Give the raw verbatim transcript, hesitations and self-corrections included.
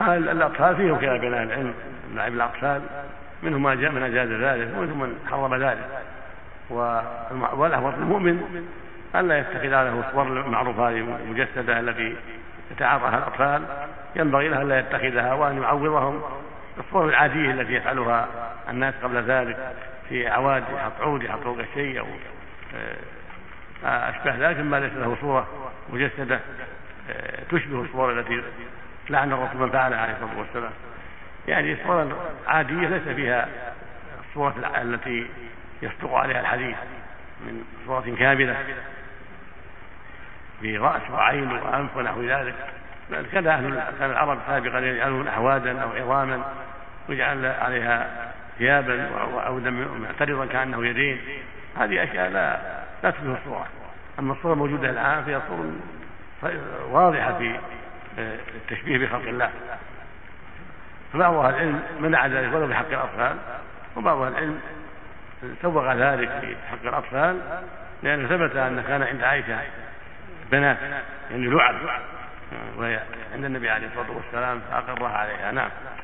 الأطفال فيهم خلاف بين أهل العلم، لعب الأطفال منهم من أجاز ذلك ومنهم من حرم ذلك، والأحوط المؤمن ألا يتخذ له الصور المعروفة المجسدة التي يتعاطاها الأطفال، ينبغي له ألا يتخذها وأن يعوضهم الصور العادية التي يفعلها الناس قبل ذلك في أعواد، يحط عود يحط فوق الشيء أو أشبه ذلك مما ليس له صورة مجسدة تشبه الصور التي لعن الرسول من فعلها عليه الصلاة والسلام. يعني الصورة العادية ليس فيها الصورة التي يصدق عليها الحديث من صورة كاملة في رأس وعين وأنف ونحو ذلك، كذا كان العرب سابقا يجعلون أحوادا أو عظاما ويجعل عليها ثيابا وعودا معترضا كأنه يدين. هذه أشياء لا لا تشبه الصورة. أما الصورة الموجودة الآن فهي صورة واضحة في التشبيه بخلق الله، فبعض أهل العلم منع ذلك ولو بحق الأطفال، وبعض أهل العلم سوغ ذلك في حق الأطفال، لأنه ثبت أن كان عند عائشة بنات يعني لعب وهي عند النبي عليه الصلاة والسلام فأقرها عليها. نعم.